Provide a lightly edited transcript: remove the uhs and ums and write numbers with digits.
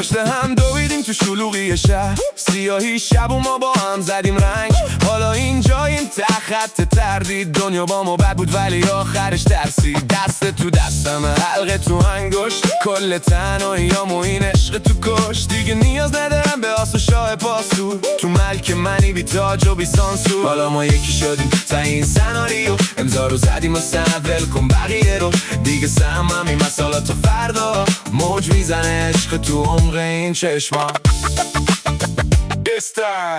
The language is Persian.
پشت هم دویدیم تو شلوغی شهر، سیاهی شب و ما با هم زدیم رنگ. حالا اینجاییم ته خط تردید، دنیا با ما بد بود ولی آخرش ترسید. دست تو دستم حلقه تو انگشت، کل تنهاییام و این عشق تو کش. دیگه نیاز ندارم به آس و شاه پاسور، تو ملک منی بی تاج و بی سانسور. حالا ما یکی شدیم تا این سناریو، امضا رو زدیم و ول کن بقیه رو. دیگه سهمم مسالا تا فردا، موج میزنه عشق تو عمق این چشما.